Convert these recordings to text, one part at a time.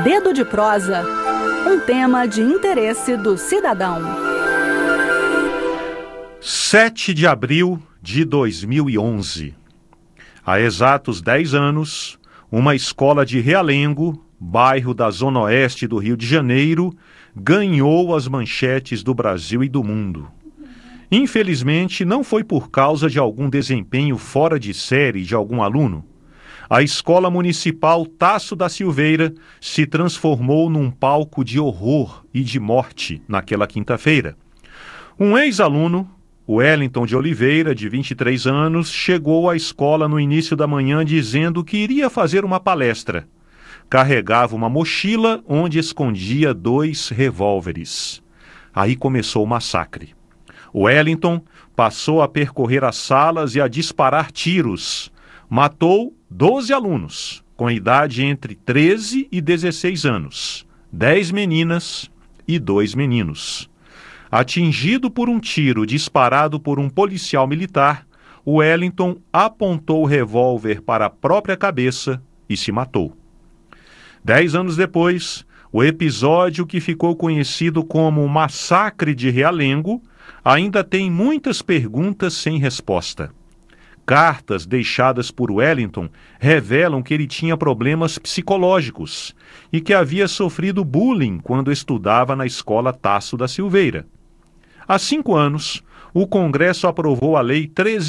Dedo de prosa. Um tema de interesse do cidadão. 7 de abril de 2011. Há exatos 10 anos, uma escola de Realengo, bairro da Zona Oeste do Rio de Janeiro, ganhou as manchetes do Brasil e do mundo. Infelizmente, não foi por causa de algum desempenho fora de série de algum aluno. A Escola Municipal Tasso da Silveira se transformou num palco de horror e de morte naquela quinta-feira. Um ex-aluno, o Wellington de Oliveira, de 23 anos, chegou à escola no início da manhã dizendo que iria fazer uma palestra. Carregava uma mochila onde escondia 2 revólveres. Aí começou o massacre. O Wellington passou a percorrer as salas e a disparar tiros. Matou 12 alunos, com idade entre 13 e 16 anos, 10 meninas e 2 meninos. Atingido por um tiro disparado por um policial militar, o Wellington apontou o revólver para a própria cabeça e se matou. 10 anos depois, o episódio que ficou conhecido como Massacre de Realengo ainda tem muitas perguntas sem resposta. Cartas deixadas por Wellington revelam que ele tinha problemas psicológicos e que havia sofrido bullying quando estudava na escola Tasso da Silveira. Há 5 anos, o Congresso aprovou a Lei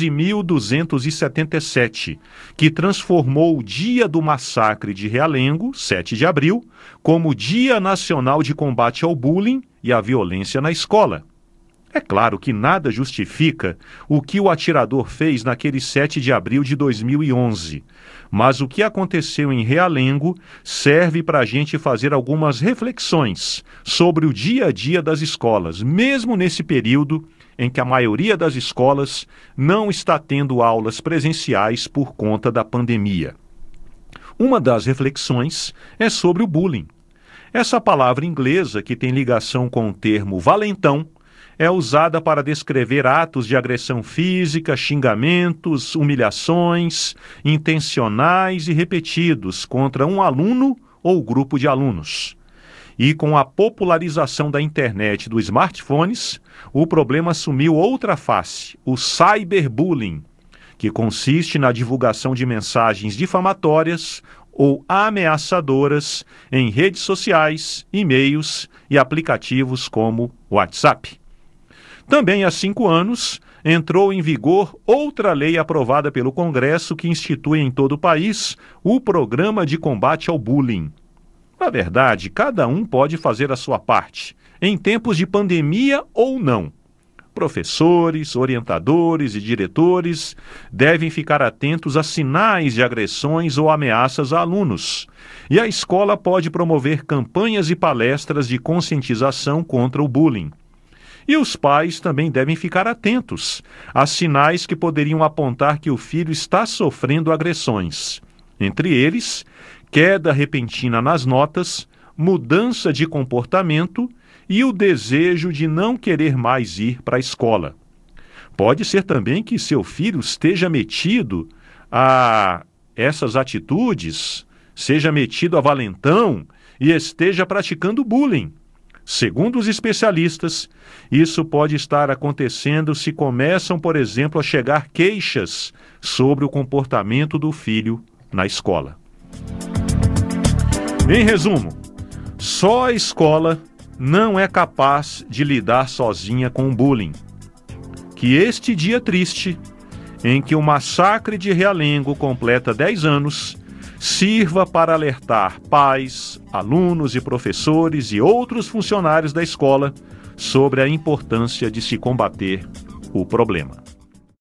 13.277, que transformou o Dia do Massacre de Realengo, 7 de abril, como Dia Nacional de Combate ao Bullying e à Violência na Escola. É claro que nada justifica o que o atirador fez naquele 7 de abril de 2011, mas o que aconteceu em Realengo serve para a gente fazer algumas reflexões sobre o dia a dia das escolas, mesmo nesse período em que a maioria das escolas não está tendo aulas presenciais por conta da pandemia. Uma das reflexões é sobre o bullying. Essa palavra inglesa, que tem ligação com o termo valentão, é usada para descrever atos de agressão física, xingamentos, humilhações, intencionais e repetidos contra um aluno ou grupo de alunos. E com a popularização da internet e dos smartphones, o problema assumiu outra face, o cyberbullying, que consiste na divulgação de mensagens difamatórias ou ameaçadoras em redes sociais, e-mails e aplicativos como WhatsApp. Também há 5 anos, entrou em vigor outra lei aprovada pelo Congresso que institui em todo o país o Programa de Combate ao Bullying. Na verdade, cada um pode fazer a sua parte, em tempos de pandemia ou não. Professores, orientadores e diretores devem ficar atentos a sinais de agressões ou ameaças a alunos. E a escola pode promover campanhas e palestras de conscientização contra o bullying. E os pais também devem ficar atentos a sinais que poderiam apontar que o filho está sofrendo agressões. Entre eles, queda repentina nas notas, mudança de comportamento e o desejo de não querer mais ir para a escola. Pode ser também que seu filho esteja metido a essas atitudes, seja metido a valentão e esteja praticando bullying. Segundo os especialistas, isso pode estar acontecendo se começam, por exemplo, a chegar queixas sobre o comportamento do filho na escola. Em resumo, só a escola não é capaz de lidar sozinha com o bullying. Que este dia triste, em que o massacre de Realengo completa 10 anos, sirva para alertar pais, alunos e professores e outros funcionários da escola sobre a importância de se combater o problema.